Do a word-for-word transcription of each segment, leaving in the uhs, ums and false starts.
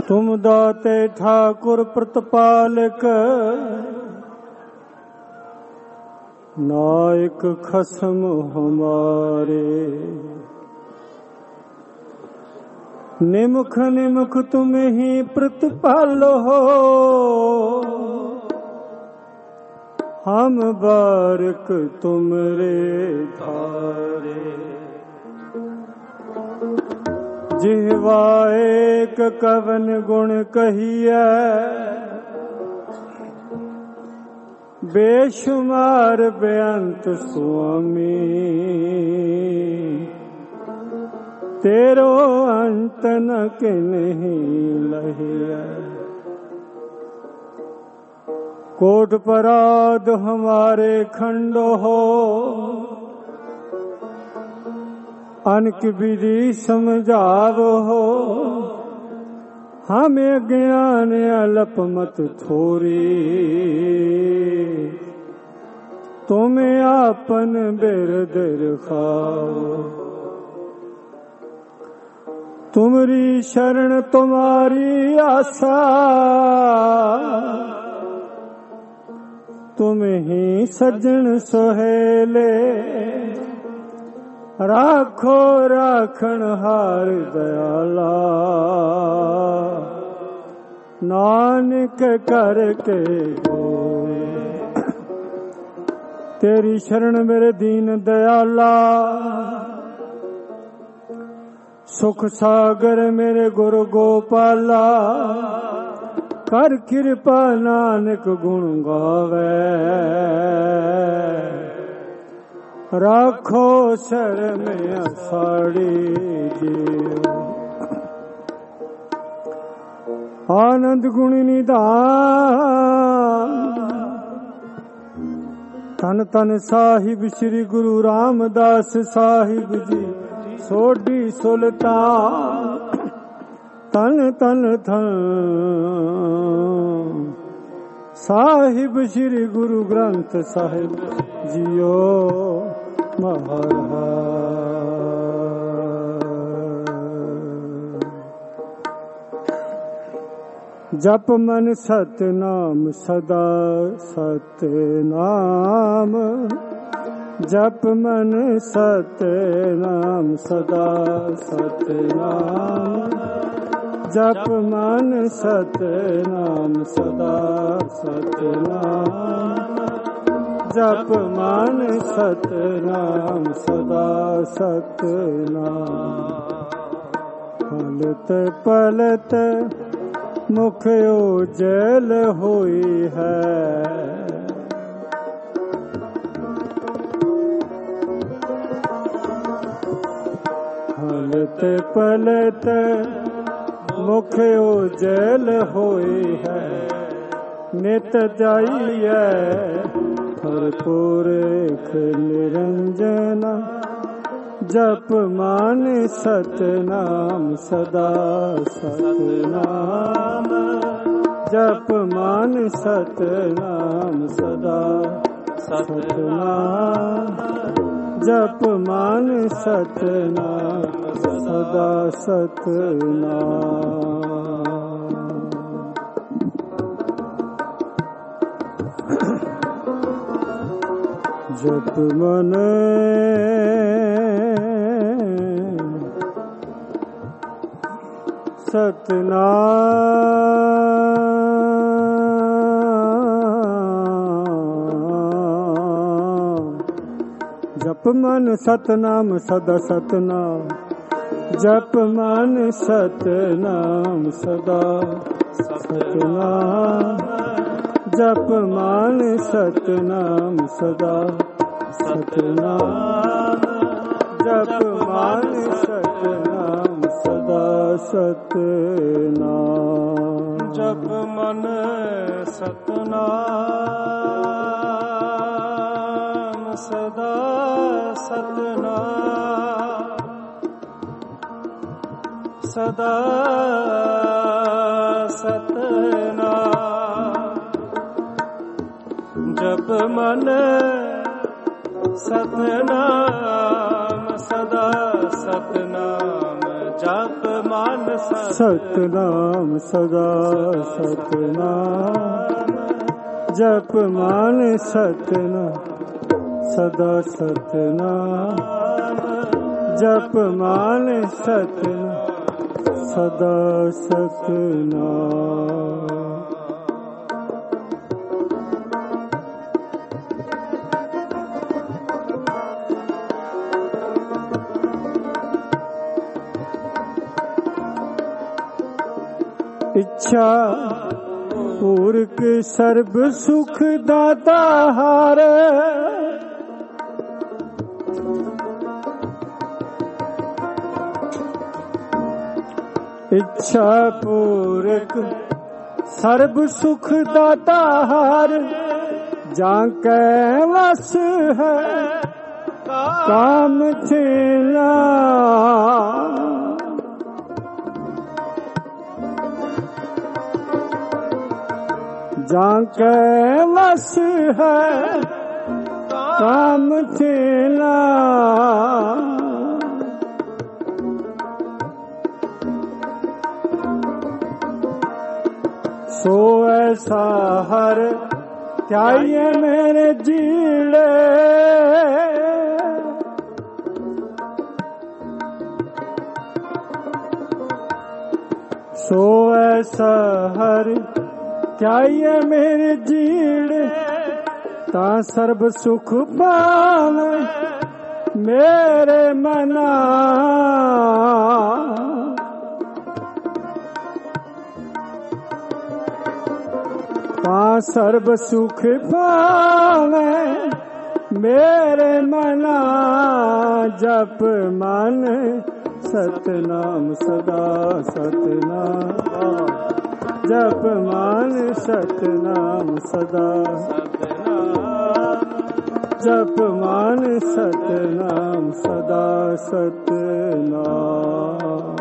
तुम दाते ठाकुर प्रतिपालक, नायक खसम हमारे। निमुख निमुख तुम ही प्रतिपालो हो, हम बारक तुमरे धारे। जिह्वा एक कवन गुण कहिए, बेशुमार बेअंत स्वामी। तेरो अंत न किन्हीं लहिए। कोट पराध हमारे खंडो हो, अनक विधि समझावो हो। हमें ज्ञान अल्प मत थोरी, तुम्हें आपन बिरद रखाओ। तुमरी शरण तुम्हारी आशा, तुम ही सज्जन सोहेले। राखो राखण हार दयाला, नानक करके गोए। तेरी शरण मेरे दीन दयाला, सुख सागर मेरे गुरु गोपाला। कर कृपा नानक गुण गावे, राखो सर में असाड़ी जीव। आनंद गुण निधान, तन तन साहिब श्री गुरु रामदास साहिब जी सोडी सुल्तान। तन तन थन साहिब श्री गुरु ग्रंथ साहिब जियो महाराज। जप मन सतनाम सदा सतनाम। जप मन सतनाम सदा सतनाम। जप मन सतनाम सदा सतनाम। जप मन सतनाम सदा सतनाम। पलत पलत मुख उजल हुई है, पलत पलत मुख उजल हुई है। नित जाइए भरपूर निरंजना। जप मान सतनाम सदा सतनाम। जप मान सतनाम सदा सतनाम। जप मान सतनाम सदा सतनाम। जप मन सतनाम। जप मन सतनाम सदा सतनाम। जप मन सतनाम सदा सतनाम। जप मन सतनाम सदा सतनाम। जप मन सतनाम सदा सतनाम। जप मन सतनाम सदा सतनाम। सदा सतनाम। जप मन सतनाम सदा सतनाम। जप मन ਸਤਨਾਮ ਸਦਾ ਸਤਨਾਮ ਜਪ ਮਨ ਸਤਨਾਮ ਸਦਾ ਸਤਨਾਮ ਜਪ ਮਨ ਸਤਨਾਮ ਸਦਾ ਸਤਨਾਮ। ਇੱਛਾ ਪੂਰਕ ਸਰਬ ਸੁਖ ਦਾਤਾ ਹਾਰ ਇੱਛਾ ਪੂਰਕ ਸਰਬ ਸੁਖ ਦਾਤਾ ਹਾਰ ਜਾਂ ਕੈ ਵਸ ਹੈ ਕਾਮ ਥਿਲਾ ਜਾਂ ਕੈ ਵਸ ਹੈ ਕਾਮ ਥਿਲਾ ਸੋ ਐਸਾ ਹਰ ਧਿਆਈਏ ਮੇਰੇ ਜੀੜੇ ਸੋ ਐਸਾ ਹਰ ਧਿਆਈਏ ਮੇਰੇ ਜੀੜੇ ਤਾਂ ਸਰਬ ਸੁਖ ਪਾਵੇ ਮੇਰੇ ਮਨਾ ਤਾਂ ਸਰਬ ਸੁਖ ਪਾਵੇ ਮੇਰੇ ਮਨਾ ਜਪ ਮਨ ਸਤਨਾਮ ਸਦਾ ਸਤਨਾਮ ਜਪ ਮਨ ਸਤਨਾਮ ਸਦਾ ਸਤਨਾਮ ਜਪ ਮਨ ਸਤਨਾਮ ਸਦਾ ਸਤਨਾਮ।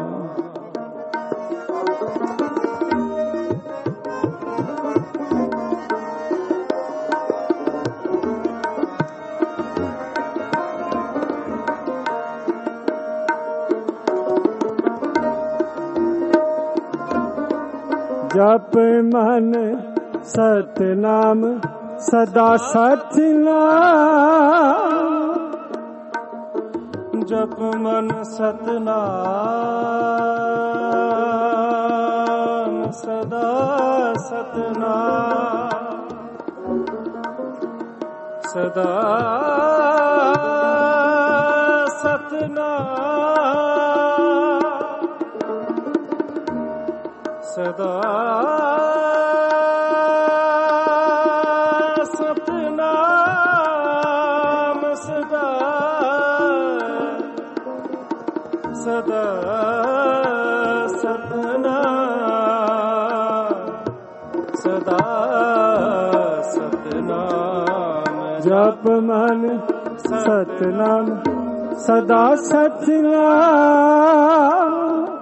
ਜਪ ਮਨ ਸਤਨਾਮ ਸਦਾ ਸਤਨਾਮ ਜਪ ਮਨ ਸਤਨਾਮ ਸਦਾ ਸਤਨਾਮ ਸਦਾ ਸਤਨਾਮ ਸਦਾ ਸਤਨਾਮ ਸਦਾ ਸਦਾ ਸਤਨਾਮ ਸਦਾ ਸਤਨਾਮ ਜਪ ਮਨ ਸਤਨਾਮ ਸਦਾ ਸਤਨਾਮ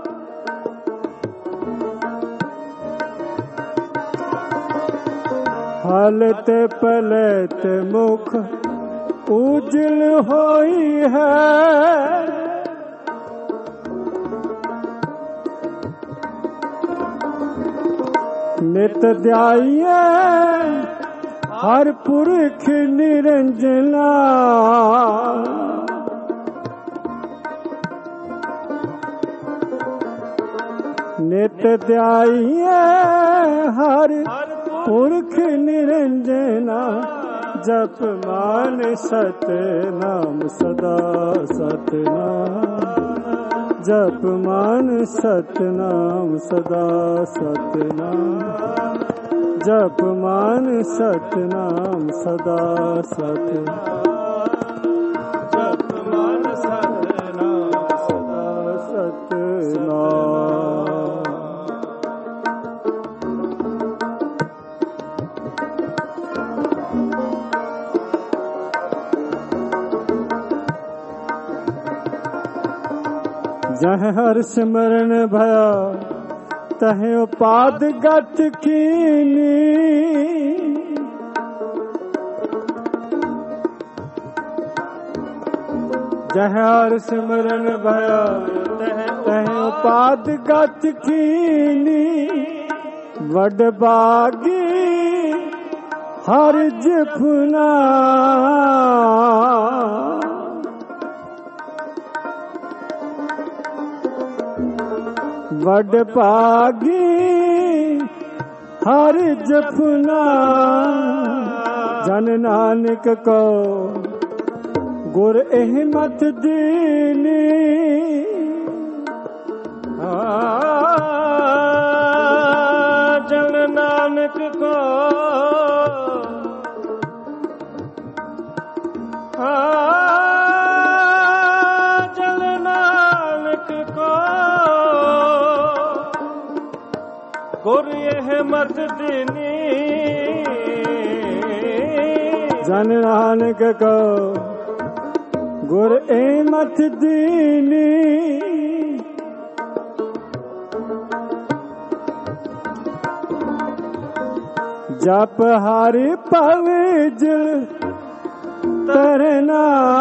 ਹਾਲਤ ਪਲਤ ਮੁਖ ਉਜਲ ਹੋਈ ਹੈ ਨਿਤ ਧਿਆਈਏ ਹਰ ਪੁਰਖ ਨਿਰੰਜਨਾ ਨਿਤ ਧਿਆਈਏ ਹਰ ਪੁਰਖ ਨਿਰੰਜਨਾ ਜਪ ਮਨ ਸਤਨਾਮ ਸਦਾ ਸਤਨਾਮ ਜਪ ਮਨ ਸਤਨਾਮ ਸਦਾ ਸਤਨਾਮ ਜਪ ਮਨ ਸਤਨਾਮ ਸਦਾ ਸਤਨਾਮ ਜਪ ਮਨ ਸਤਨਾਮ ਸਦਾ ਸਤਨਾਮ। जह हर सिमरन भया तह उपाद गत कीनी ਜਹ ਹਰ ਸਿਮਰਨ ਭਇਆ ਤਹ ਉਪਾਦ ਗਤ ਕੀਨੀ ਵਡ ਬਾਗੀ ਹਰ ਜਪਨਾ ਵਡ ਭਾਗੀ ਹਰ ਜਪਨਾ ਜਨ ਨਾਨਕ ਕੋ ਗੁਰ ਇਹ ਮਤ ਦੀਨੀ ਜਨ ਨਾਨਕ ਕੋ ਜਨ ਨਾਨਕ ਕੋ ਗੁਰ ਇਹ ਮਤ ਦੀਨੀ ਜਨ ਨਾਨਕ ਕੋ ਗੁਰ ਇਹ ਮਤ ਦੀਨੀ ਜਪ ਹਰਿ ਭਵ ਜਲ ਤਰਨਾ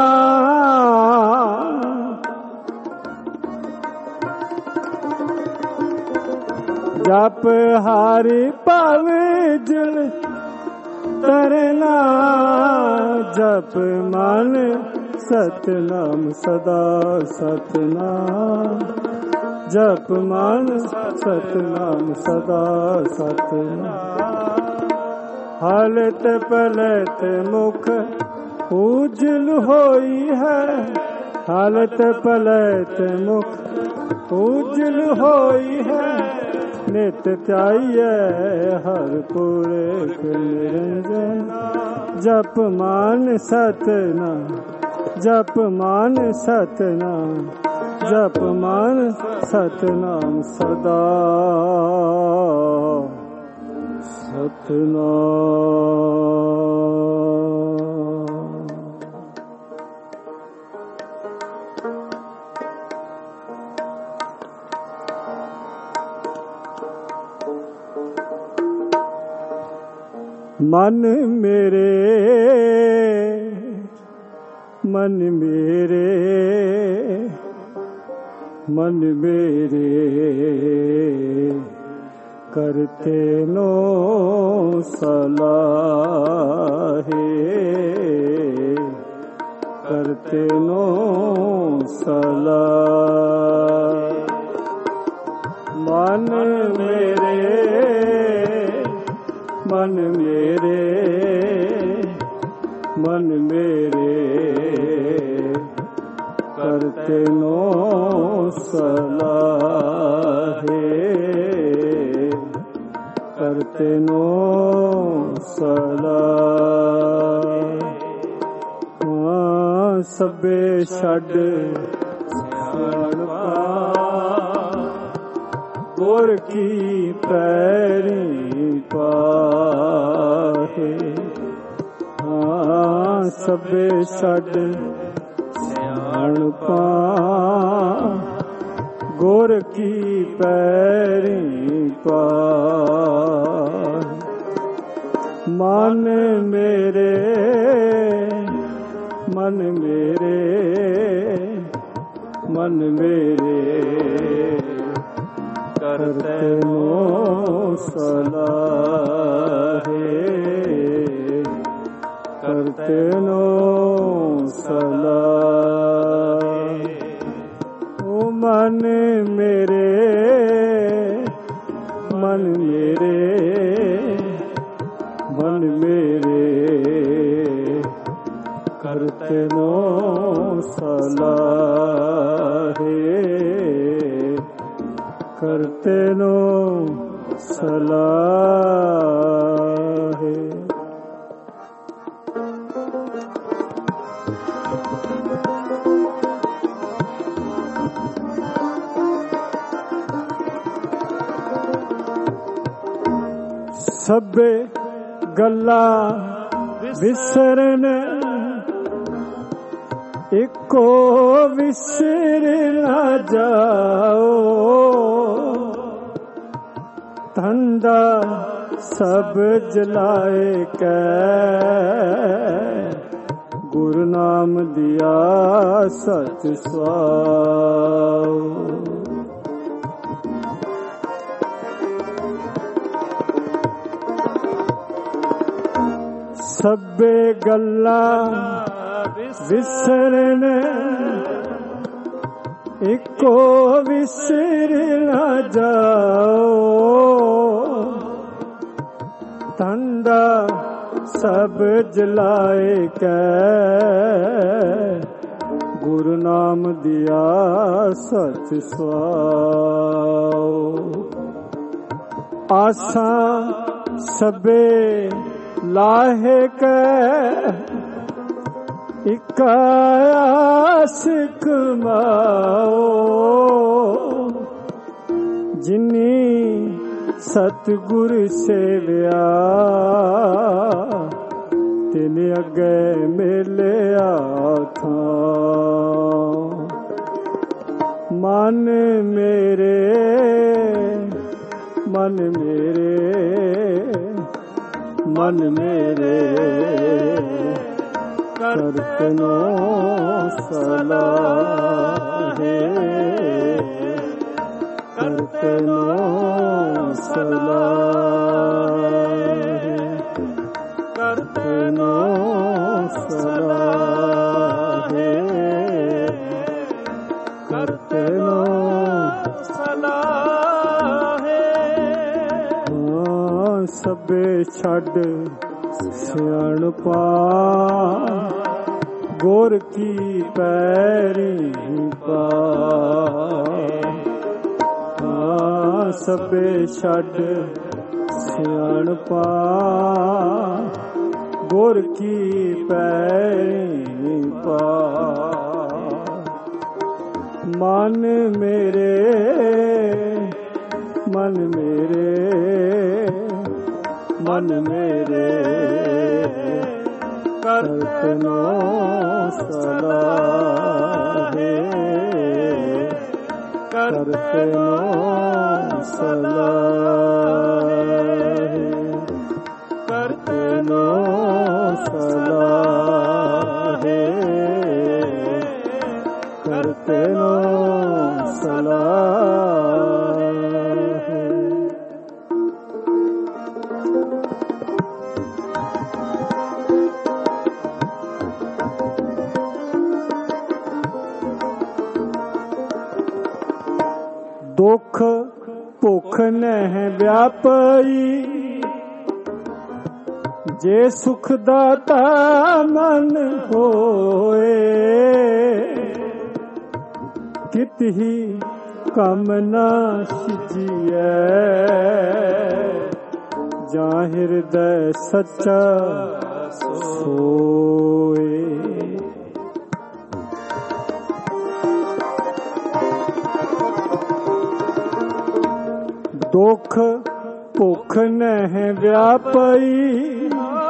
ਜਪ ਹਰਿ ਭਵ ਜਲ ਤਰਨਾ ਜਪ ਮਨ ਸਤਨਾਮ ਸਦਾ ਸਤਨਾਮ ਜਪ ਮਨ ਸਤਨਾਮ ਸਦਾ ਸਤਨਾਮ ਹਾਲਤ ਪਲਤ ਮੁਖ ਉਜਲ ਹੋਈ ਹੈ ਹਾਲਤ ਪਲਤ ਮੁਖ ਉਜਲ ਹੋਈ ਹੈ ਨਿਤ ਧਿਆਈਐ ਹਰ ਪੁਰਖ ਨਿਰੰਜਨ ਜਪ ਮਨ ਸਤਨਾਮ ਜਪ ਮਨ ਸਤਨਾਮ ਜਪ ਮਨ ਸਤਨਾਮ ਸਦਾ ਸਤਨਾਮ ਮਨ ਮੇਰੇ ਮਨ ਮੇਰੇ ਮਨ ਮੇਰੇ ਕਰਤੇ ਨੋ ਸਲਾਹੇ ਕਰਤੇ ਨੋ ਸਲਾਹ ਮਨ ਮੇਰੇ ਮਨ ਮੇਰੇ ਮਨ ਮੇਰੇ ਕਰਤੇ ਨੋ ਸਲਾਹੇ ਕਰਤੇ ਨੋ ਸਲਾਹ ਸਭੇ ਛੱਡ ਸਿਆਣਪਾ ਗੁਰ ਕੀ ਪੈਰੀ ਪਾਹੇ ਹਾਂ ਸਭੇ ਛੱਡ ਸਿਆਣਪਾ ਗੁਰ ਕੀ ਪੈਰੀ ਪਾਹੇ ਮਨ ਮੇਰੇ ਮਨ ਮੇਰੇ ਮਨ ਮੇਰੇ ਕਰਤੇ ਨੋ ਸਲਾਹੇ ਕਰਤੇ ਨੋ ਸਲਾਹ ਓ ਮਨ ਮੇਰੇ ਮਨ ਮੇਰੇ ਮਨ ਮੇਰੇ ਕਰਤੇ ਨੋ ਸਲਾਹੇ ਕਰਤੇ ਨੋ ਸਲਾਹੇ ਸਭੇ ਗੱਲਾਂ ਵਿਸਰਨ ਇੱਕੋ ਵਿਸਰ ਨਾ ਜਾਓ ਧੰਦਾ ਸਭ ਜਲਾਏ ਕੈ ਗੁਰੂ ਨਾਮ ਦਿਆ ਸਚ ਸੁਆਉ। ਸਭੇ ਗੱਲਾਂ ਵਿਸਰਨ ਇੱਕੋ ਵਿਸਰ ਨਾ ਜਾਓ। ਤੰਦਾ ਸਭ ਜਲਾਏ ਕੈ ਗੁਰੂ ਨਾਮ ਦਿਆ ਸਚ ਸੁਆਉ। ਆਸਾਂ ਸਭੇ ਲਾਹੇ ਕੈ ਇਕ ਆਸ ਕਮਾਓ। ਜਿਨੀ ਸਤਿਗੁਰ ਸੇਵਿਆ ਤਿਨ ਅੱਗੇ ਮਿਲਿਆ ਥਾਂ। ਮਨ ਮੇਰੇ ਮਨ ਮੇਰੇ ਮਨ ਮੇਰੇ ਕਰਤਨੋ ਸਲਾਹੇ ਕਰਤਨੋ ਸਲਾਹੇ ਕਰਤਨੋ ਸਲਾਹੇ ਕਰਤਨੋ ਸਲਾਹੇ। ਸਭੇ ਛੱਡ ਸਿਆਣਪਾ ਗੁਰ ਕੀ ਪੈਰੀ ਪਾਏ। ਹਾਂ ਸਭੇ ਛੱਡ ਸਿਆਣਪਾ ਗੁਰ ਕੀ ਪੈਰੀ ਪਾਏ। ਮਨ ਮੇਰੇ ਮਨ ਮੇਰੇ ਮਨ ਮੇਰੇ ਕਰਤਨੋ ਸਲਾਹੇ ਕਰਤਨੋ ਸਲਾਹੇ ਕਰਤਨੋ ਸਲਾਹੇ ਕਰਤਨੋ ਸਲਾਹੇ। ਦੁਖ ਭੁਖ ਨਹਿ ਵਿਆਪਈ ਜੇ ਸੁਖ ਦਾਤਾ ਮਨ ਹੋਏ। ਕਿਤਹੀ ਕਮ ਨਾ ਸਿਜੀਐ ਜਾਂ ਹਿਰਦੈ ਸੱਚਾ ਸੋਏ। ਦੁਖ ਭੁਖ ਨਹਿ ਵਿਆਪਈ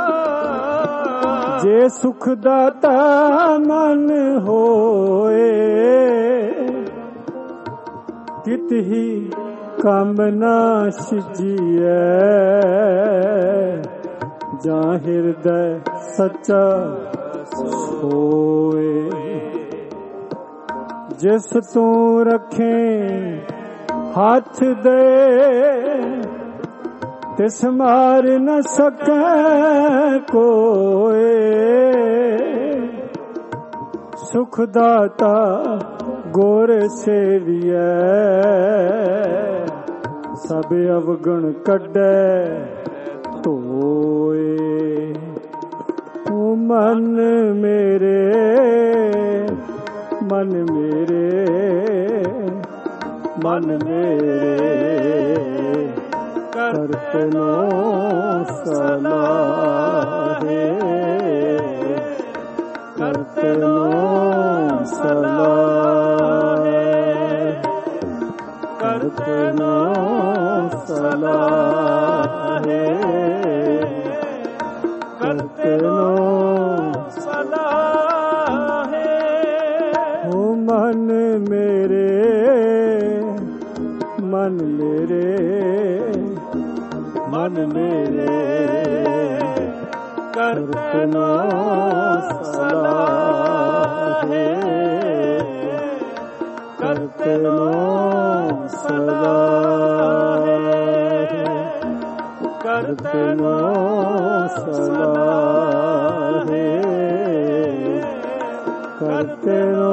ਜੇ ਸੁਖ ਦਾਤਾ ਮਨ ਹੋਏ। ਕਿਤਹੀ ਕਮ ਨਾ ਸਿਜੀਐ ਜਾਂ ਹਿਰਦੈ ਸੱਚਾ ਸੋਏ। ਜਿਸ ਤੂੰ ਰੱਖੇ ਹੱਥ ਦੇ ਤਿਸ ਮਾਰ ਨ ਸਕੈ ਕੋਏ। ਸੁਖ ਦਾਤਾ ਗੁਰ ਸੇਵੀਐ ਸਭ ਅਵਗੁਣ ਕੱਢੈ ਧੋਏ। ਓ ਮਨ ਮੇਰੇ ਮਨ ਮੇਰੇ ਮਨ ਮੇਰੇ ਕਰਤਨੋ ਸਲਾਹੇ ਕਰਤਨੋ ਸਲਾਹੇ ਕਰਤਨੋ ਸਲਾਹੇ ਕਰਤਨੋ ਸਲਾਹੇ। ਓ ਮਨ ਮੇਰੇ ਮਨ ਮੇਰੇ ਮਨ ਮੇਰੇ करतनो सलाहे करतनो सलाहे करतनो सलाहे करतनो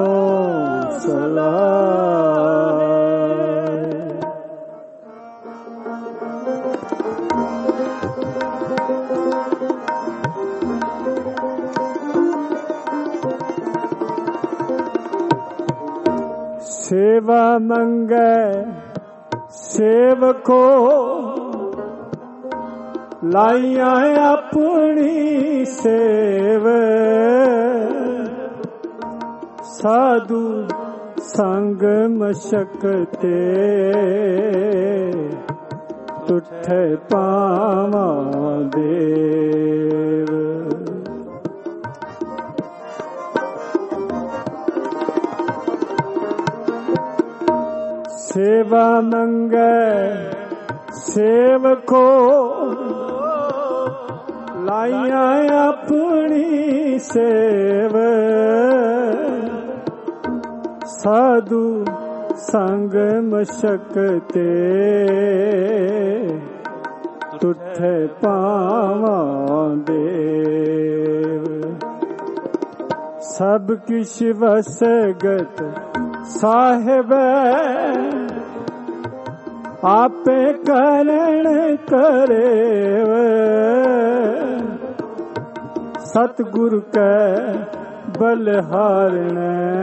सलाहे। सेवा मंगे सेवको लाइया अपनी सेव साधु संग मशकते तुठे पावा देव। सेवा मंगे सेवको लाइया अपनी सेव साधु संग मशकते तुठे पावा देव। सब किश वसगत साहिब आपे करण करेव। सतगुरु कै बलिहारण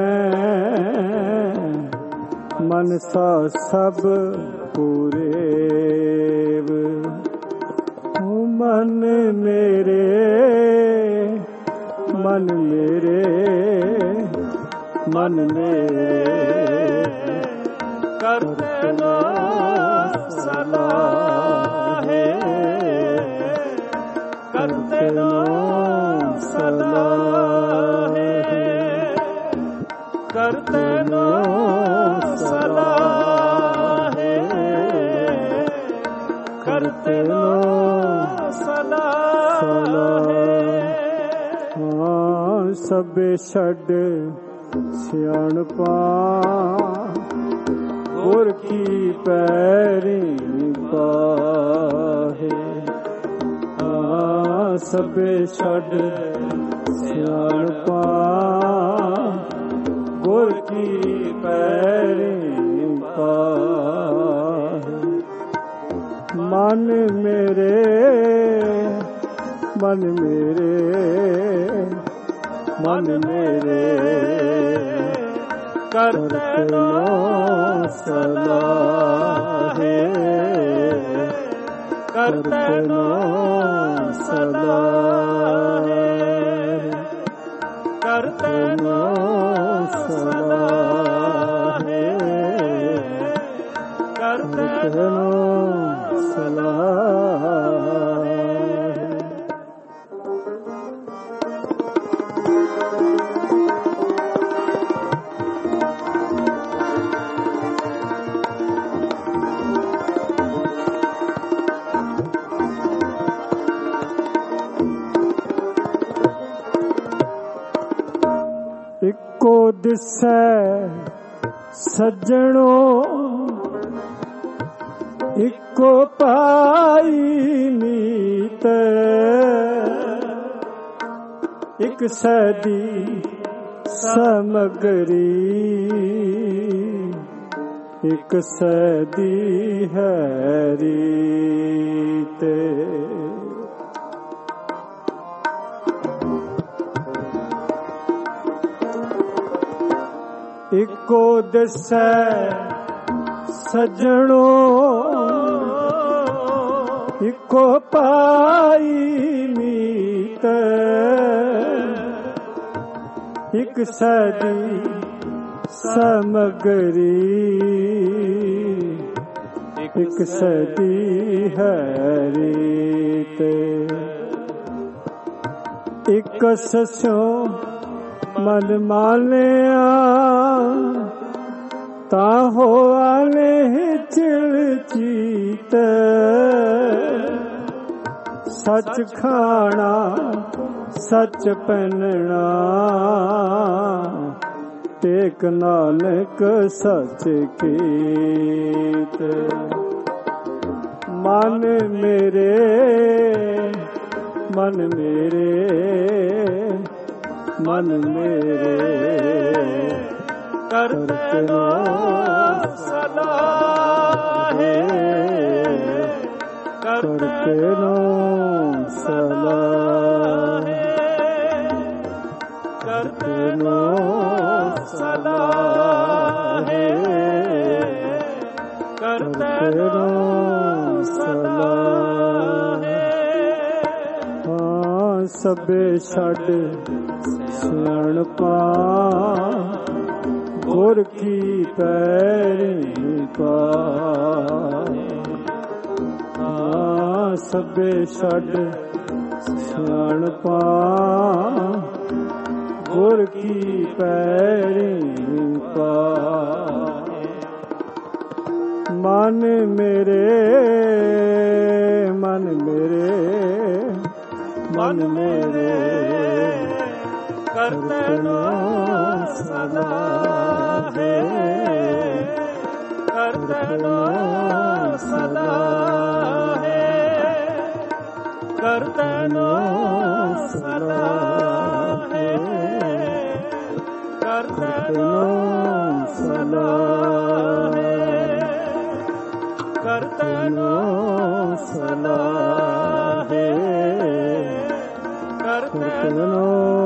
मनसा सब पूरेव। मन मेरे मन मेरे मन मेरे करतनो सलाहे करतनो सलाहे करतनो सलाहे करतनो सलाहे। हाँ सबे छड़ सियाणपा गुर की पैरी पाहे। हाँ सबे छड़ सियाणपा गुर की पैरी पाहे। मन मेरे मन मेरे मन मेरे करतनो सलाहे करतनो सलाहे करतनो सलाहे करतनो सलाहे। इको दिसै सज्जणो इको पाई मीत। इक सदी समगरी इक सदी है रीत। इको दिसै सज्जणो इको पाई मीत। इक सदी समगरी इक सदी है रीत। इक ससों मन मालिया ताहो आले चिल चीत। ਸੱਚ ਖਾਣਾ ਸੱਚ ਪਹਿਨਣਾ, ਟੇਕ ਨਾਨਕ ਸੱਚ ਕੀਤ। ਮਨ ਮੇਰੇ ਮਨ ਮੇਰੇ ਮਨ ਮੇਰੇ ਕਰਤੇ ਨੋ ਸਲਾਹੇ, ਕਰਤੇ ਨੋ ਸਲਾਹੇ, ਕਰਤੇ ਨੋ ਸਲਾਹੇ, ਕਰਤੇ ਨੋ ਸਲਾਹੇ। ਹਾਂ ਸਭੇ ਛੱਡ ਸਿਆਣਪਾ, ਗੁਰ ਕੀ ਪੈਰੀ ਪਾ। ਹਾਂ ਸਭੇ ਛੱਡ ਸਿਆਣਪਾ, ਗੁਰ ਕੀ ਪੈਰੀ ਪਾ। ਮਨ ਮੇਰੇ ਮਨ ਮੇਰੇ ਮਨ ਮੇਰੇ ਕਰਤੇ ਨੋ ਸਲਾਹੇ, ਕਰਤੇ ਨੋ ਸਲਾਹੇ, ਕਰਤੇ ਨੋ ਸਲਾਹੇ, ਕਰਤੇ ਨੋ ਸਲਾਹੇ, ਕਰਤੇ ਨੋ ਸਲਾਹੇ, ਕਰਤੇ ਨੋ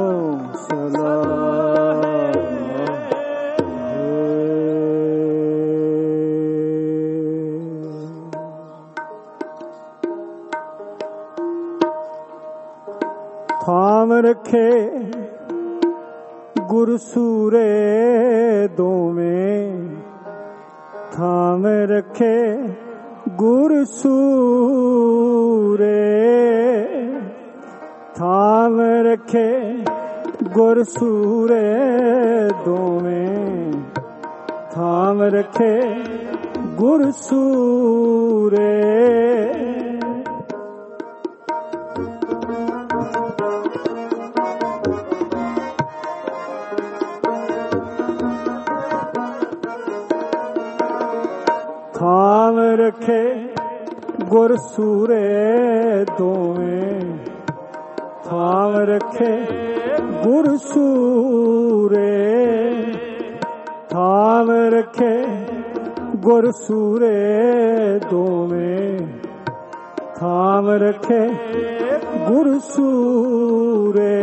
ਥਾਮ ਰੱਖੇ ਗੁਰ ਸੂਰੇ ਦੋਵੇਂ, ਥਾਮ ਰੱਖੇ ਗੁਰ ਸੂਰੇ, ਥਾਮ ਰੱਖੇ ਗੁਰ ਸੂਰੇ ਦੋਵੇਂ, ਥਾਮ ਰੱਖੇ ਗੁਰ ਸੂਰੇ। ਥਾਮ ਰੱਖੇ ਗੁਰ ਸੂਰੇ ਦੋਵੇਂ, ਥਾਮ ਰੱਖੇ ਗੁਰ ਸੂਰੇ, ਥਾਮ ਰੱਖੇ ਗੁਰ ਸੂਰੇ ਦੋਵੇਂ, ਥਾਮ ਰੱਖੇ ਗੁਰ ਸੂਰੇ।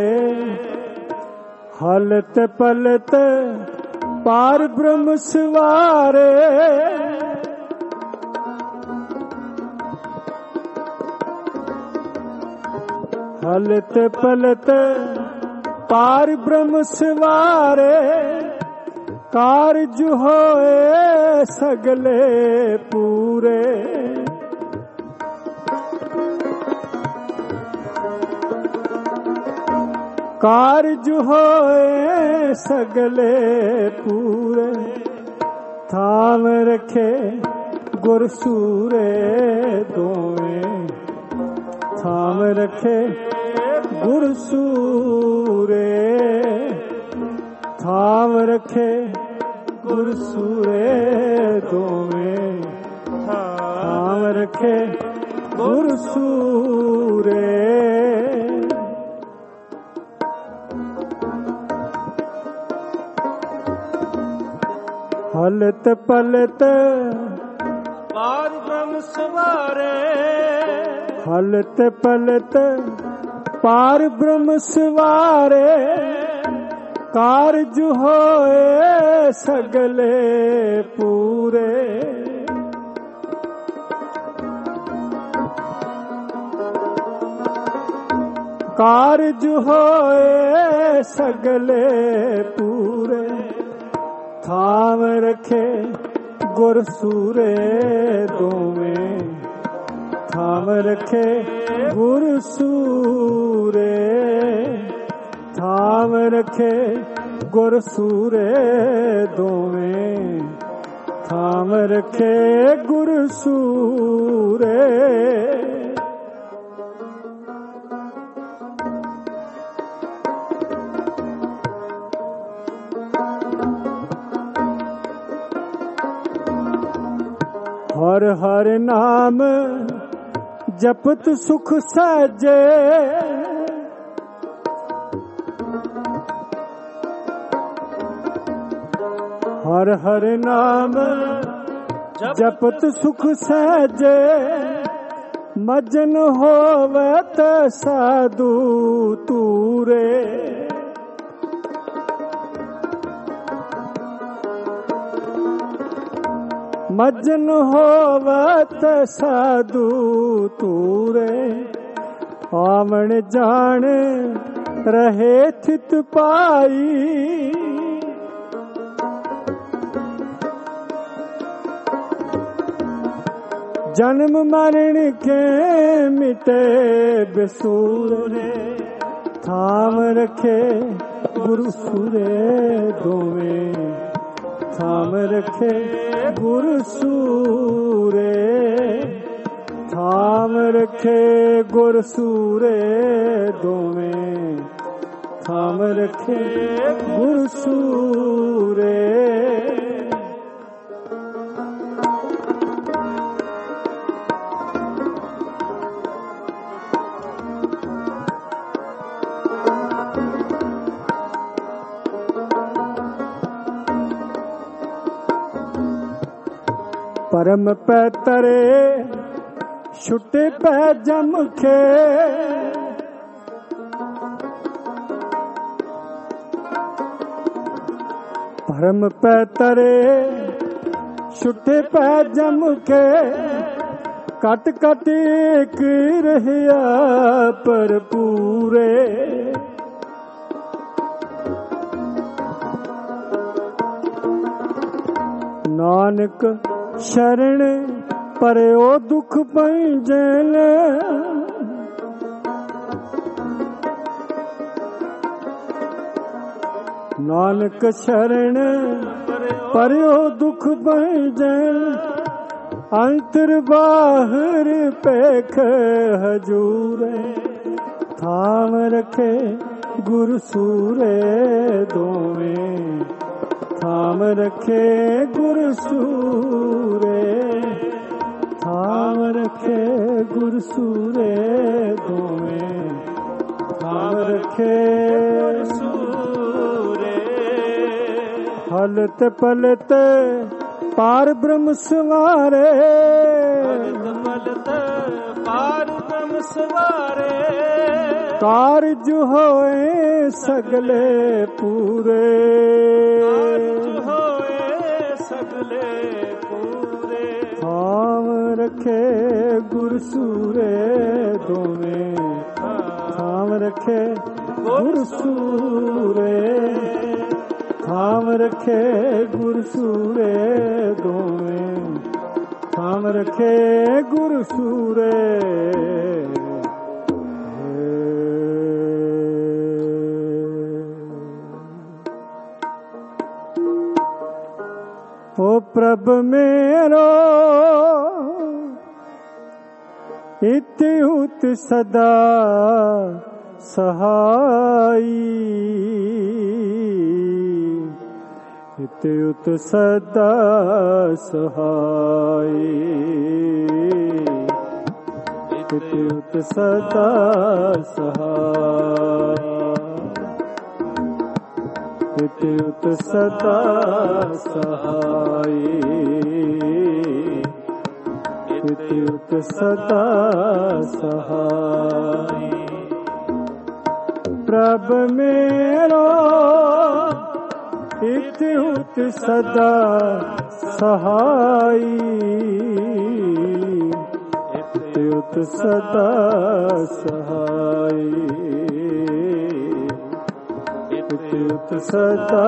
ਹਲਤ ਪਲਤ ਪਾਰ ਬ੍ਰਹਮ ਸਵਾਰੇ, ਹਲਤ ਪਲਤ ਪਾਰ ਬ੍ਰਹਮ ਸਵਾਰੇ, ਕਾਰਜ ਹੋਏ ਸਗਲੇ ਪੂਰੇ। ਕਾਰਜ ਹੋਏ ਸਗਲੇ ਪੂਰੇ, ਥਾਮ ਰੱਖੇ ਗੁਰ ਸੂਰੇ ਦੋਵੇਂ, ਥਾਮ ਰੱਖੇ ਗੁਰ ਸੂਰੇ, ਥਾਮ ਰੱਖੇ ਗੁਰ ਸੂਰੇ ਦੋਵੇਂ, ਥਾਮ ਰੱਖੇ ਗੁਰ ਸੂਰੇ। ਹਲਤ ਪਲਤ ਪਾਰ ਬ੍ਰਹਮ ਸਵਾਰੇ, ਹਲਤ ਪਲਤ ਪਾਰ ਬ੍ਰਹਮ ਸਵਾਰੇ, ਕਾਰਜ ਹੋਏ ਸਗਲੇ ਪੂਰੇ। ਕਾਰਜ ਹੋਏ ਸਗਲੇ ਪੂਰੇ, ਥਾਮ ਰੱਖੇ ਗੁਰ ਸੂਰੇ ਦੋਵੇਂ, ਥਾਮ ਰੱਖੇ ਗੁਰ ਸੂਰੇ, ਥਾਮ ਰੱਖੇ ਗੁਰ ਸੂਰੇ ਦੋਵੇਂ, ਥਾਮ ਰੱਖੇ ਗੁਰ ਸੂਰੇ। हर हर नाम जपत सुख सहजे, हर हर नाम जपत सुख सहजे, मजन होवे त साधु तूरे। मजन होवत साधु तूरे, आवन जान रहे थित पाई। जन्म मरण के मिटे बेसूरे, थाम रखे गुरु सूरे दोवें। थाम रखे गुरु सूरे, थाम रखे गुरु सूरे दोवें। थाम रखे गुरु सूरे। परम पै तरे छुटे पै जम के, परम पै तरे छुटे पै जम के। कट कट एक रहिया पर पूरे, नानक शरण परयो दुख पैंजन। नानक शरण परयो दुख पैंजन। अंतर बाहर पेख हजूरे, थाम रखे गुरु सूरे दोवें। थाम रखे गुरु सूरे, थाम रखे गुरु सूरे दोवें। थाम रखे सूरे, हलत पलत पार ब्रह्म सवारे। हलत पलत पार ब्रह्म सवारे, कारज होए सगले पूरे। कारज होए सगले पूरे, थाम रखे गुरु सूरे दोवें। थाम रखे गुरु सूरे, थाम रखे गुरु सूरे दोवें। थाम रखे गुरु सूरे। ओ प्रभ मेरो इत उत सदा सहाई। इत उत सदा सहाई। इत उत सदा सहाई। इत उत सदा सहाई। इत उत सदा सहाई। प्रभ मेरो इत उत सदा सहाई। इत उत सदा सहाई। इत सदा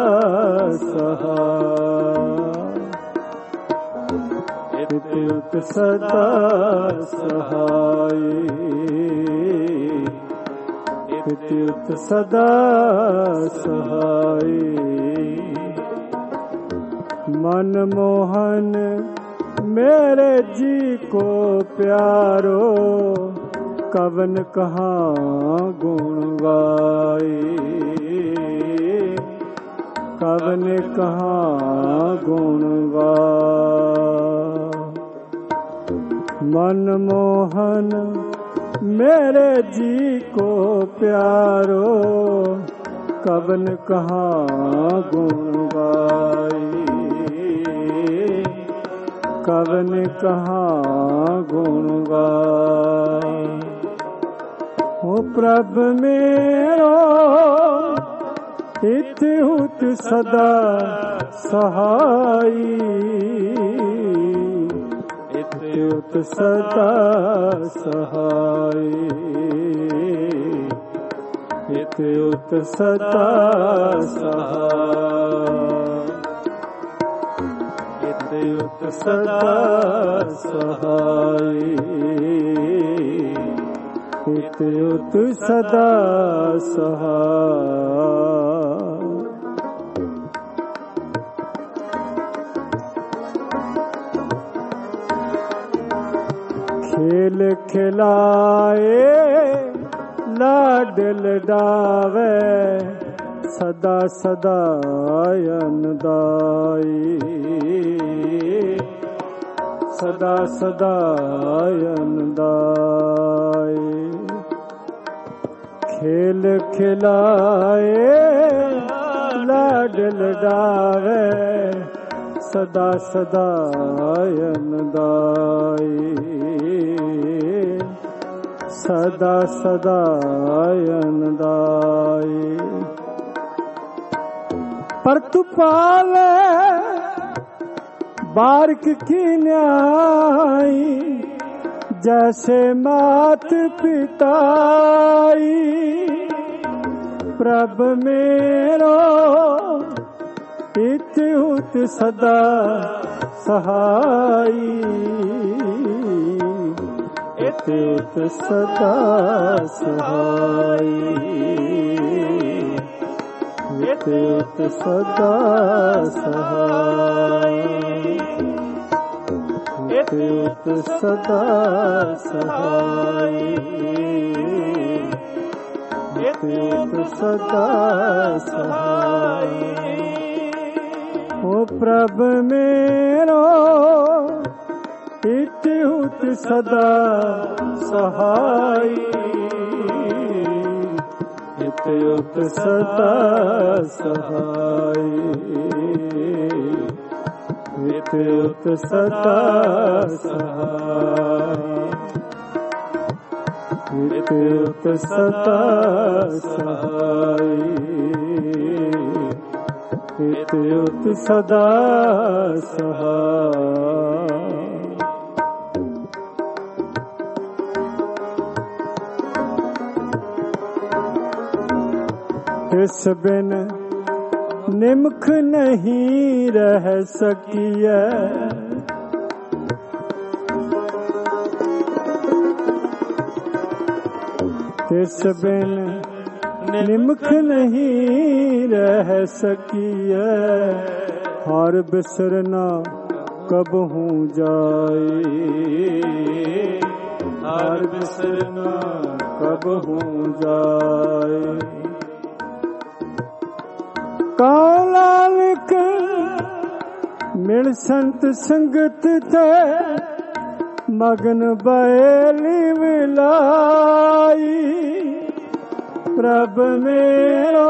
सहाई। इत सदा सहाई। इत सदा सहाई। मनमोहन मेरे जी को प्यारो, कवन कहाँ गुण गाई। कवन कहाँ गुण गाई। मनमोहन मेरे जी को प्यारो, कवन कहाँ गुण गाई, कवन कहाँ गुण गाई। ओ प्रभ मेरो इत्युत सदा सहाई, इत्युत सदा सहाई, इत्युत सदा सहाई, इत्युत सदा सहाई, इत्युत सदा सहाई। खेल खिलाए लाड लडावे, सदा सदा अनदाई, सदा सदा अनदाई। खेल खिलाए लाड लडावे, सदा सदा अनदाई, सदा सदा अनदाई। पर तू पाले बारिक की न्याई, जैसे मात पिताई। प्रभ मेरो इत्युत सदा सहाई, इत्युत सदा सहाई, इत्युत सदा सहाई, इत्युत सदा सहाई, इत्युत सदा सहाई। ओ प्रभ मेरो इत्युत सदा सहाई, इत्युत सदा सहाई, इत्युत सदा सहाई, इत्युत सदा सहाई, इत्युत सदा सहाई। तिस बिन निमख नहीं रह सकिए, तिस बिन निमख नहीं रह सकिए। हर बिसरना कबहू जाए, हर बिसरना कबहू जाए। कालालिक मिल संत संगत थे, मगन बैली विलाई। प्रभ मेरो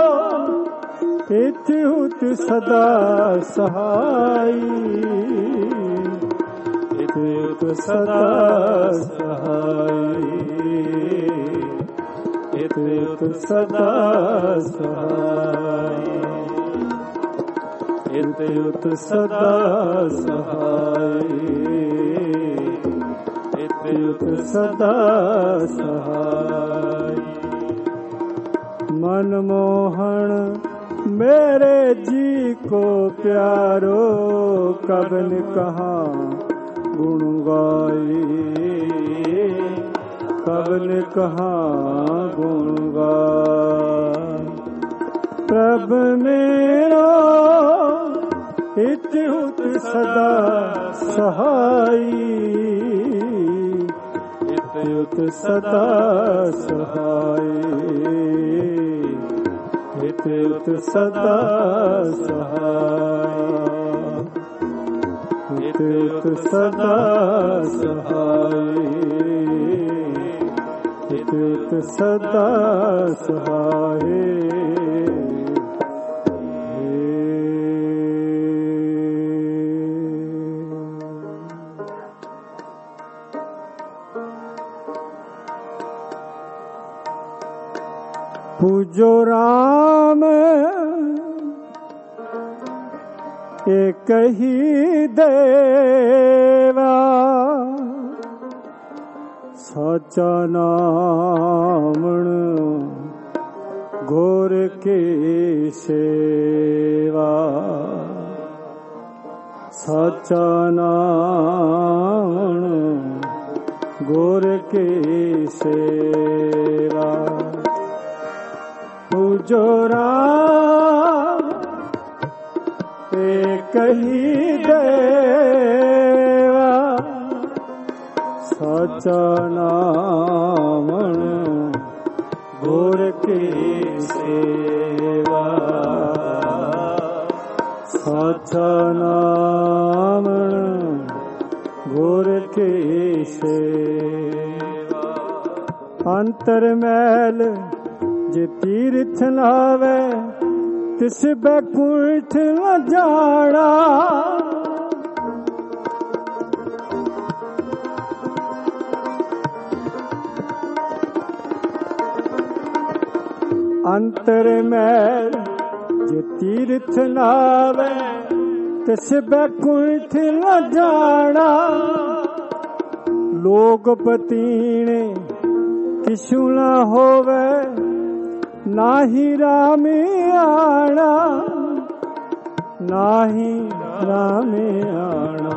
इत्युत सदा सहाई, इत्युत सदा सहाई, इत्युत सदा सहाई, इत्युत सदा सहाई, इत्युत सदा सहाई। मनमोहन मेरे जी को प्यारो, कवन कहाँ गुण गाई, कवन कहाँ गुण गाई। प्रभ मेरो इत्युत सदा सहाई, इत्युत सदा सहाई, इत्युत सदा सहाई, इत्युत सदा सहाय, हित सदा सहाय। पूजो राम एक ही देवा, साचा नामण घोर की सेवा, साचा नामण घोर की सेवा। पूजो राम एक ही देवा, साचा नामण घोर की सेवा, साचा नामण घोर की सेवा। अंतर मैल जे तीर्थ लावे, तिस बैकुंठ न जाना। अंतर मैल जे तीर्थ लावे, तिस बैकुंठ न जाना। लोग पतीने किछु न होवे, नाही रामे आना, नाही रामे आना,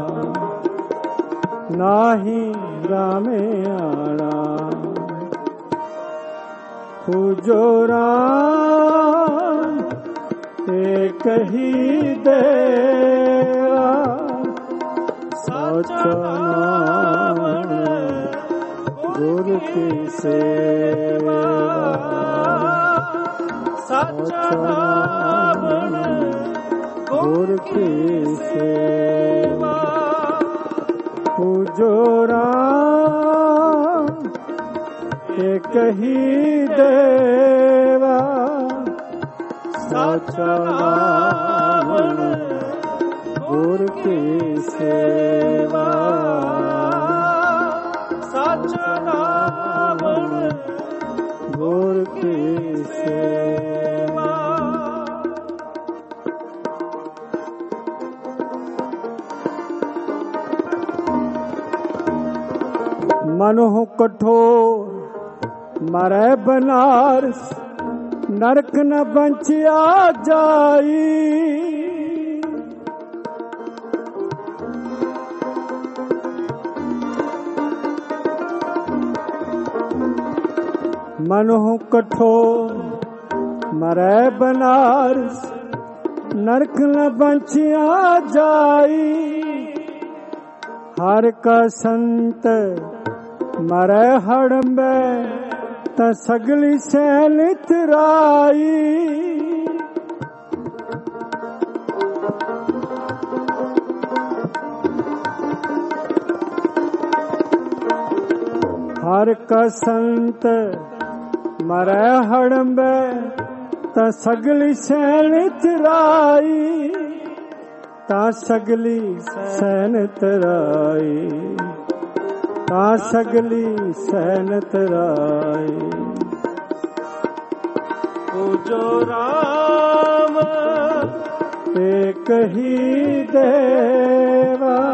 नाही रामे आना। पूजो राम एक ही देवा, साचा नामण घोर की सेवा, साचा नामण घोर की सेवा। पूजो राम एक ही देवा, साचा नामण घोर की सेवा, साचा नामण घोर की सेवा। मनों कठोर मरे बनारस, नरक न बंचिया जाई। मनों कठोर मरे बनारस, नरक न बंचिया जाई। हर का संत मरे हड़म्बे, त सगली सैल इतराई। हर का संत मरे हड़म्बे, त सगली सैन इतराई, ता सगली सैन इतराई, ता सगली सैन इतराई। पूजो राम एक ही देवा,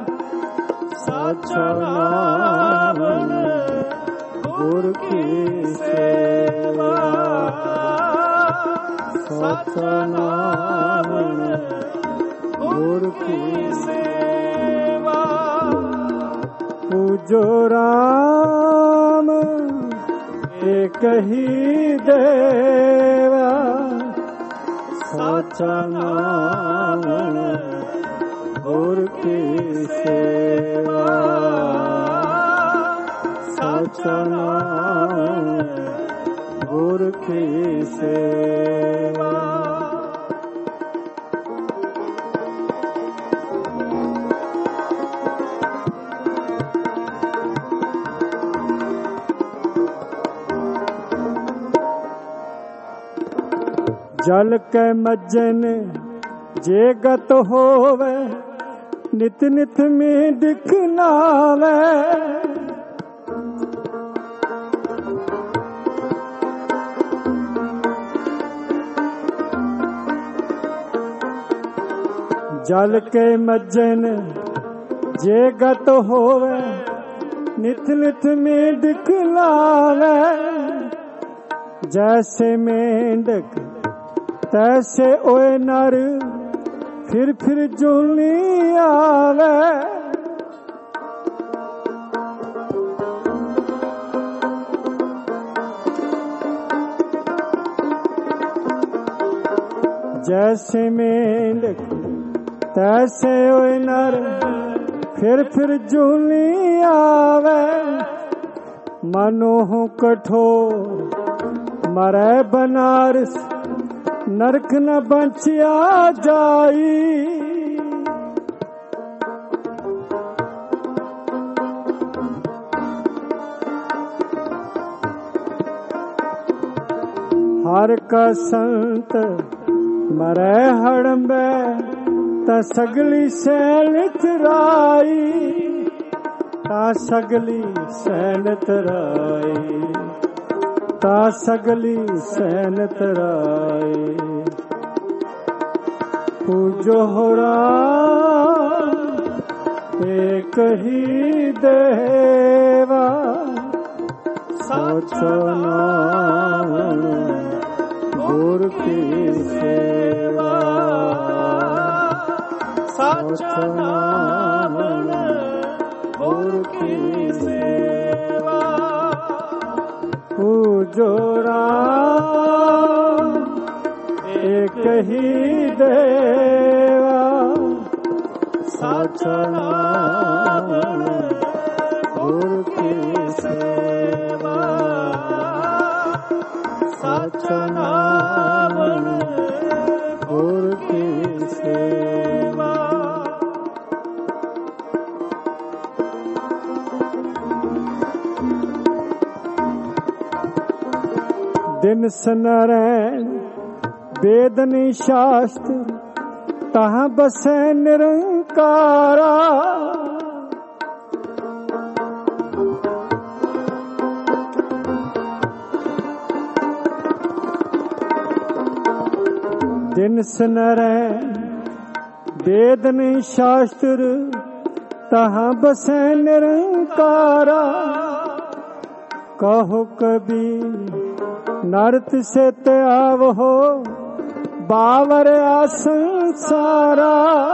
साचा नामण घोर की सेवा, साचा नामण घोर की सेवा। पूजो राम एक ही देवा, साचा नामण घोर की सेवा, साचा नामण घोर की सेवा। जल के मज्जन जे गत होवे नित नित में दिखनावे। जल के मज्जन जे गत होवे नित नित में दिखलावे। जैसे मेंढक तैसे ओए नर फिर फिर जुलनी आवे। जैसे मेंढक तैसे ओए नर फिर फिर जुलनी आवे। मनोह कठोर मरै बनारस नरक न बचिया जाई। हर का संत मरै हड़म्बे ता सगली सैनित राई। ता सगली सैनित राई। ता सगली सैनित राई। पूजो हो राम एक ही देवा। साचा नाम गुर की सेवा। साचा नाम गुर की सेवा। पूजो राम एक ही देवा। साचा नाम गुर की सेवा। साचा नाम गुर की सेवा। दिन सनारायण वेदनी शास्त्र तहाँ बसे निरंकारा। दिन सनारायण वेदनी शास्त्र तहाँ बसे निरंकारा। कहो कबीर नरत से त्याव हो बावर संसारा।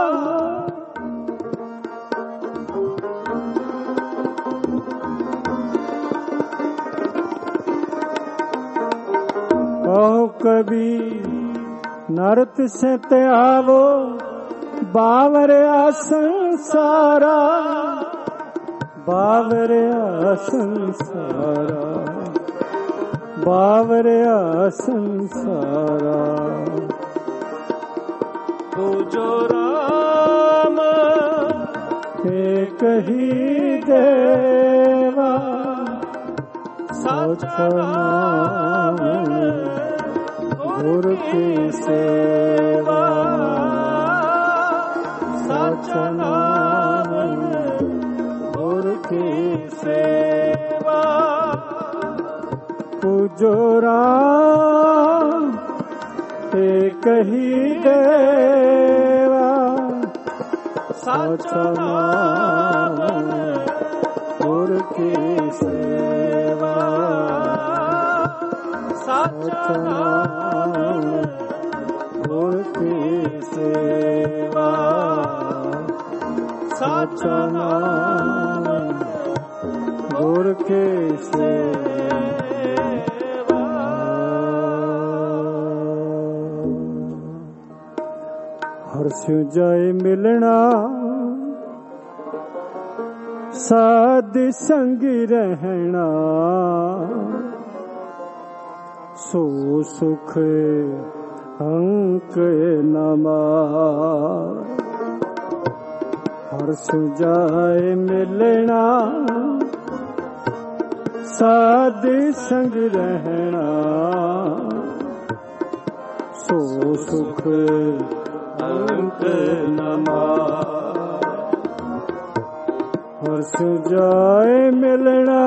कहो कबीर नरत से त्यावो बावर संसारा। बावर संसारा। बावरिया संसारा। पूजो राम एक ही देवा। साचा नाम गुर की सेवा। साचा नाम गुर की सेवा। पूजो राम एक ही देवा। साचा नाम गुर की सेवा। साचा नाम गुर की सेवा। साचा नाम गुर की सेवा। हर्ष जाए मिलना साध संग रहना। सो सुख अंक नमा। हर्ष जाए मिलना साध संग रहना। सो सुख अंत न मार। हर्ष जाए मिलना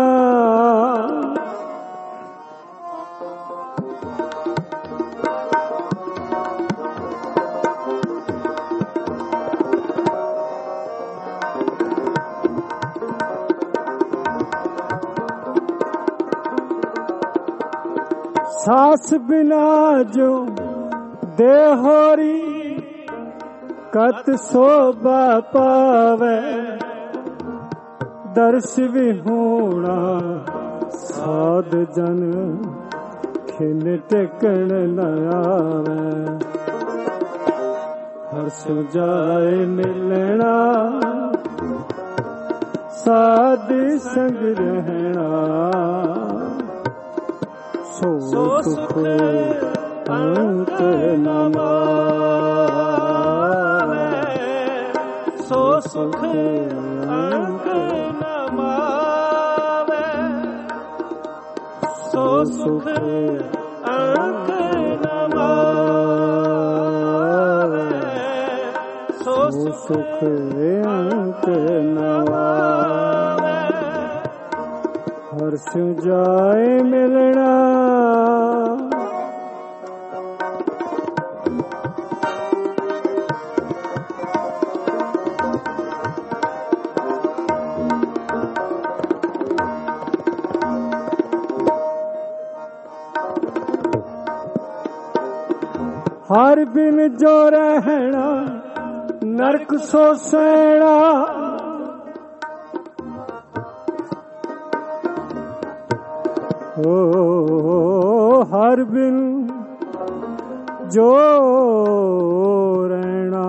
सास बिना जो देहोरी कत शोभा पावे। दर्श विहूणा साध जन खिन टेकण न आवे। हर्ष जाए मिलना साध संग रहना। सो सुख अंत न मावे। सो सुख अंत न मावे। सो सुख अंत न मावे। सो सुख अंत न मावे। हर्ष जाए मिलना हर बिन जो रहना नरक सो सैना। ओ हर बिन जो रहना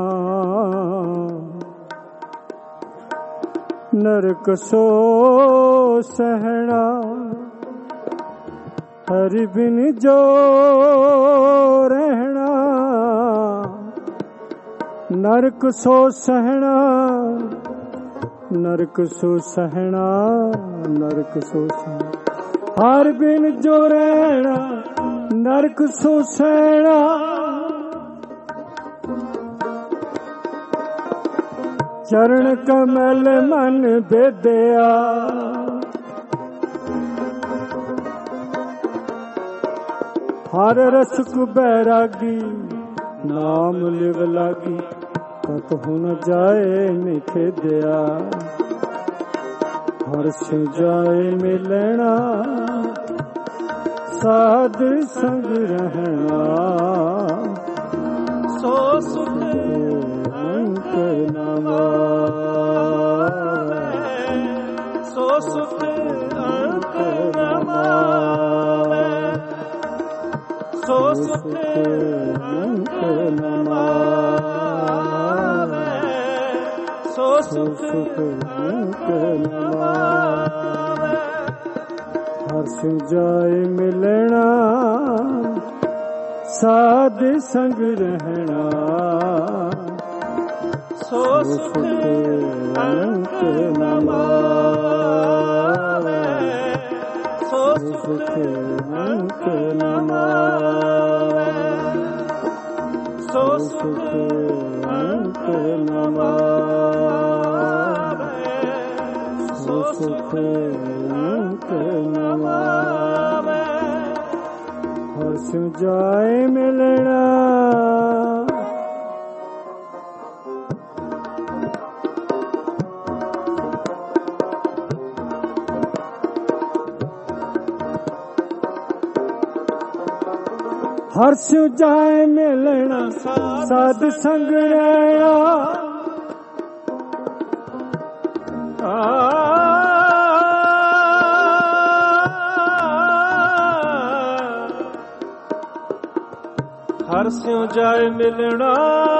नरक सो सहना। हर बिन जो रहना नरक सो सहना। नरक सो सहना नरक सो सहना। हर बिन जो रहना नरक सो सहना। चरण कमल मन बेदया। हर रस को बैरागी नाम लिव लागी। कतहु न जाए मिथे दया। हर्ष जाए मिलना साध संग रहना। सो सुख अंत न मावे। सो सुख अंत न मावे। सो सुख अंत न मावे। सो सुख अंत न मावे। हर्ष जाए मिलना साध संग रहना। सो सुख अंत न मावे। सो सुख अंत न मावे। सो सुख अंत न मावे। सो सुख अंत न मावे। हर्ष जाए मिलना हर्ष जाए मिलना साध संग रहना। हर्ष जाए मिलना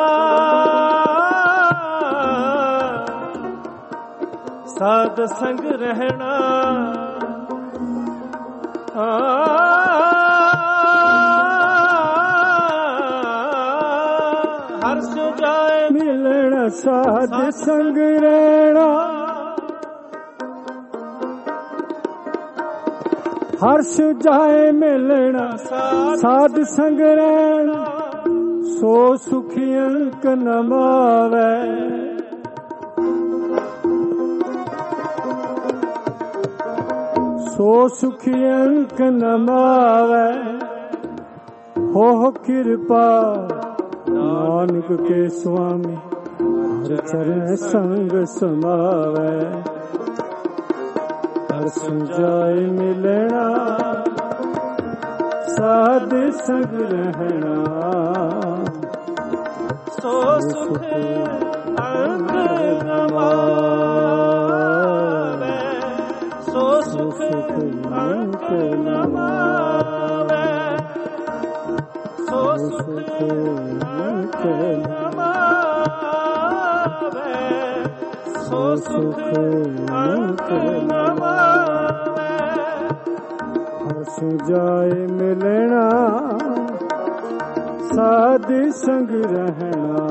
साध संग रहना। हर्ष जाए मिलना साध संग रहना। हर्ष जाए मिलना साध संग रहना। ਸੋ ਸੁਖੀ ਅੰਕ ਨ ਮਾਵੈ। ਸੋ ਸੁਖੀ ਅੰਕ ਨ ਮਾਵੈ, ਹੋ ਕਿਰਪਾ ਨਾਨਕ ਕੇ ਸੁਆਮੀ, ਹਰ ਚਰਨ ਸੰਗ ਸਮਾਵੈ। ਹਰ ਸੁਜਾਏ ਮਿਲਣਾ, ਸਾਧ ਸੰਗ ਰਹਿਣਾ, ਸੋ ਸੁਖ ਅੰਕ ਨ ਮਾਵੈ। ਸੋ ਸੁਖ ਅੰਕ ਨ ਮਾਵੈ। ਸੋ ਸੁਖ ਅੰਕ ਨ ਮਾਵੈ। ਸੋ ਸੁਖ ਅੰਕ ਨ ਮਾਵੈ। ਹਰ ਸੁਜਾਏ ਮਿਲਣਾ, ਸਾਧ ਸੰਗ ਰਹਿਣਾ,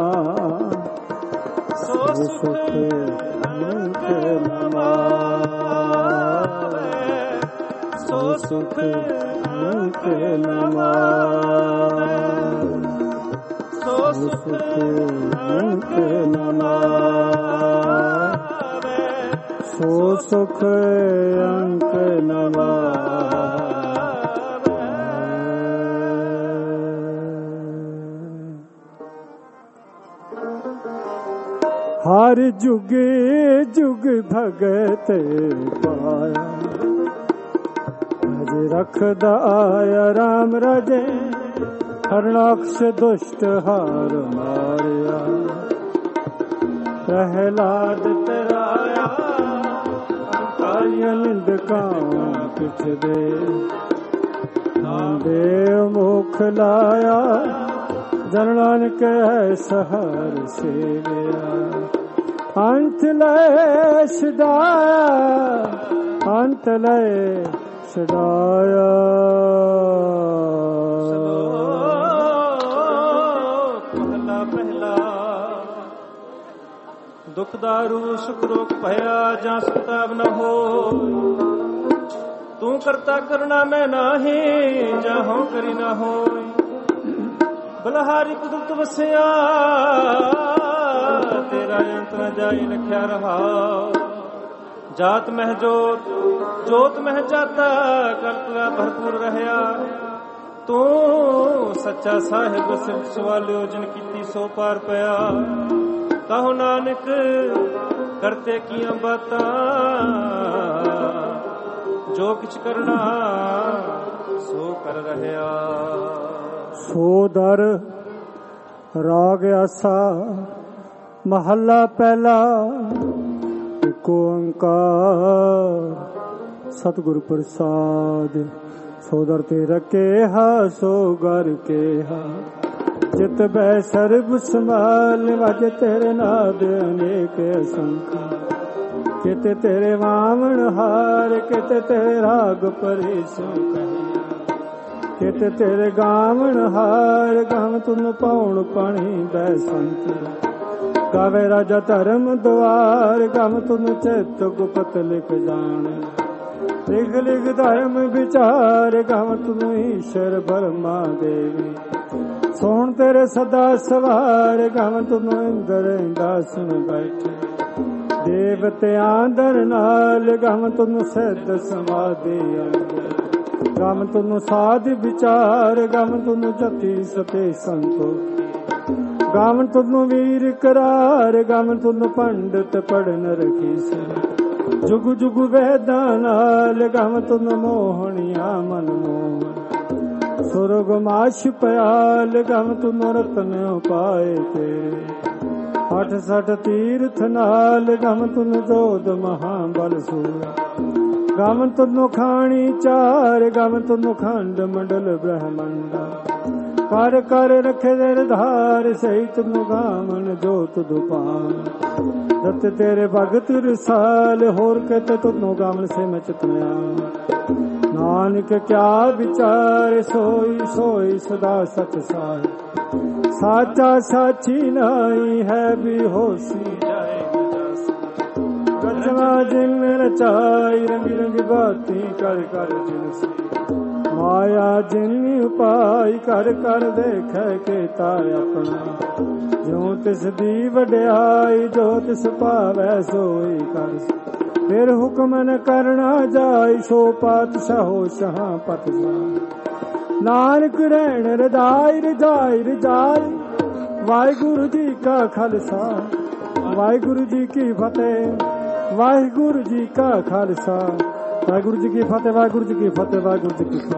ਸੋ ਸੁਖ ਅੰਕ ਨ ਮਾਵੈ। ਸੋ ਸੁਖ ਅੰਕ ਨ ਮਾਵੈ। ਸੋ ਸੁਖ ਅੰਕ ਨ ਮਾਵੈ। ਸੋ ਸੁਖ ਅੰਕ ਨ ਮਾਵੈ। ਹਰ ਜੁਗ ਜੁਗ ਭਗਤ ਪਾਇਆ, ਅਜ ਰਖਦਾ ਆਇਆ ਰਾਮ ਰਾਜੇ, ਹਰਨਾਕਸ਼ ਦੁਸ਼ਟ ਹਾਰ ਮਾਰਿਆ। ਪ੍ਰਹਿਲਾਦ ਤਰਾਇਆ, ਅੰਕਾਰੀਆਂ ਨਿੰਦਕਾਂ ਪਿਛਦੇ, ਨਾਮਦੇਵ ਮੁਖ ਲਾਇਆ, ਜਨ ਨਾਨਕ ਐਸਾ ਹਰ ਸੇਵਿਆ। ਅੰਤ ਲੈ ਛਡਾਇਆ, ਅੰਤ ਲੈ ਛਡਾਇਆ। ਪਹਿਲਾ ਪਹਿਲਾ ਦੁਖ ਦਾਰੂ ਸੁਖ ਰੋਗ ਭਇਆ, ਜਾਂ ਸੰਤਾਪ ਨ ਹੋ। ਤੂੰ ਕਰਤਾ ਕਰਨਾ ਮੈਂ ਨਾਹੀ, ਜਾਂ ਹਉ ਕਰੀ ਨਾ ਹੋਈ। ਬਲਹਾਰੀ ਕੁਦਰਤ ਵਸਿਆ, ਤੇਰਾ ਅੰਤ ਨ ਜਾਈ ਲਖਿਆ ਰਹਾ। ਜਾਤ ਮਹਿ ਜੋਤ, ਜੋਤ ਮਹਿ ਜਾਤਾ, ਕਰਤਵਾ ਭਰਪੂਰ ਰਹਿਆ। ਤੂੰ ਸੱਚਾ ਸਾਹਿਬ ਸਿਰ ਸਵਾਲਿਓ, ਜਿਨ ਕੀਤੀ ਸੋ ਪਾਰ ਪਿਆ। ਕਹੋ ਨਾਨਕ ਕਰਤੇ ਕੀਆਂ ਬਾਤਾਂ, ਜੋ ਕਿਛ ਕਰਨਾ ਸੋ ਕਰ ਰਹਿਆ। ਸੋ ਦਰ ਰਾਗ ਆਸਾ, ਮਹੱਲਾ ਪਹਿਲਾ। ਏਕ ਓੰਕਾਰ ਸਤਿਗੁਰ ਪ੍ਰਸਾਦ। ਸੋ ਦਰ ਤੇ ਰਖੇਹਾ, ਸੋ ਗਰ ਕੇਹਾ। ਜਿਤ ਬੈ ਸਰਬ ਸੰਭਾਲ, ਵਜ ਤੇਰੇ ਨਾਦ ਅਨੇਕ ਅਸੰਖ। ਕਿਤੇ ਤੇਰੇ ਵਾਵਣ ਹਾਰ, ਕਿਤੇ ਤੇਰੇ ਰਾਗ ਪਰੇਸ਼ਾਂ ਕਹੀ। ਕਿਤੇ ਤੇਰੇ ਗਾਵਣ ਹਾਰ, ਗਾਵ ਤੁਨ ਪਾਉਣ ਪਾਣੀ ਬੈਸੰਤ। ਗਾਵੇ ਰਾਜਾ ਧਰਮ ਦੁਆਰ, ਗਾਵ ਤੁਨ ਚਿਤ ਗੁਪਤ ਲਿਖ ਜਾਣ। ਲਿਖ ਲਿਖ ਧਰਮ ਵਿਚਾਰ, ਗਾਵ ਤੁਨ ਈਸ਼ਰ ਬਰਮਾ ਦੇਵੀ। ਸੋਣ ਤੇਰੇ ਸਦਾ ਸਵਾਰ, ਗਾਵ ਤੁਨ ਇੰਦਰ ਇੰਦਾਸਨ ਬੈਠੇ। ਦੇਵਤਿਆਂ ਦਰ ਨਾਲ, ਗਾਵ ਤੁਨ ਸਿੱਧ ਸਮਾਧੀ ਅੰਦਰ। ਗਮ ਤੁਨੂੰ ਸਾਧ ਵਿਚਾਰ, ਗਮ ਤੁਨੂੰ ਜਤੀ ਸਤੇ ਸੰਤੋਖ। ਗਮ ਤੁਨੂੰ ਵੀਰ ਕਰਾਰ, ਗਮ ਤੁਨੂੰ ਪੰਡਤ ਪੜਨ ਰਖੀਸ। ਜੁਗ ਜੁਗ ਵੈਦਾਂ ਨਾਲ, ਗਮ ਤੁਨੂੰ ਮੋਹਣੀਆਂ ਮਨ ਮੋਹਨ। ਸੁਰਗ ਮਾਸ਼ ਪਿਆਲ, ਗਮ ਤੁਨੂੰ ਰਤਨ ਉਪਾਏ ਤੇਰੇ। ਅਠ ਸਠ ਤੀਰਥ ਨਾਲ, ਗਮ ਤੁਨੂੰ ਜੋਧ ਮਹਾਬਲ ਸੂਰਾ। ਗਮ ਤੁਨੂੰ ਖਾਣੀ ਚਾਰ, ਗਮ ਤੁਨੂੰ ਖੰਡ ਮੰਡਲ ਬ੍ਰਹਮੰਡਾ। ਕਰ ਕਰ ਰਖੇ ਨਿਰਧਾਰ, ਸਹੀ ਤੁਨੂੰ ਗਾਵਨ ਜੋਤ ਦੁਪਾਨ। ਰਤ ਤੇਰੇ ਭਗਤ ਰਸਾਲ, ਹੋਰ ਕਿਤੇ ਤੁਨੂੰ ਗਾਵਨ ਸੇ ਮਚਤਿਆ। ਨਾਨਕ ਕਿਆ ਵਿਚਾਰ, ਸੋਈ ਸੋਈ ਸਦਾ ਸਚ ਸਾਹਿਬ। ਸਾਚਾ ਸਾਚੀ ਨਾਈ ਹੈ ਵੀ ਹੋਸੀ ਜਾਏ। ਰਚਨਾ ਜਿਨ ਰਚਾਈ, ਰੰਗੀ ਰੰਗੀ ਬਾਤੀ ਕਰ ਕਰ ਜਿਨਸੀ। ਮਾਇਆ ਜਿਨੀ ਉਪਾਈ ਕਰ ਕਰ ਦੇਖੈ ਕੀਤਾ ਆਪਣਾ ਜਿਉ ਤਿਸ ਦੀ ਵਡਿਆਈ ਜੋ ਤਿਸ ਭਾਵੈ ਸੋਈ ਕਰ ਫਿਰ ਹੁਕਮ ਨ ਕਰਨਾ ਜਾਈ ਸੋ ਪਾਤਸ਼ਾਹੋ ਸ਼ਾਹ ਪਤਸ਼ਾਹ ਨਾਨਕ ਰਹਿਣ ਰਜਾਈ ਰਜਾਈ ਰਜਾਈ ਵਾਹਿਗੁਰੂ ਜੀ ਕਾ ਖਾਲਸਾ ਵਾਹਿਗੁਰੂ ਜੀ ਕੀ ਫਤਿਹ ਵਾਹਿਗੁਰੂ ਜੀ ਕਾ ਖਾਲਸਾ ਵਾਹਿਗੁਰੂ ਜੀ ਕੀ ਫਤਿਹ ਵਾਹਿਗੁਰੂ ਜੀ ਕੀ ਫਤਿਹ ਵਾਹਿਗੁਰੂ ਜੀ ਕੀ ਫਤਿਹ।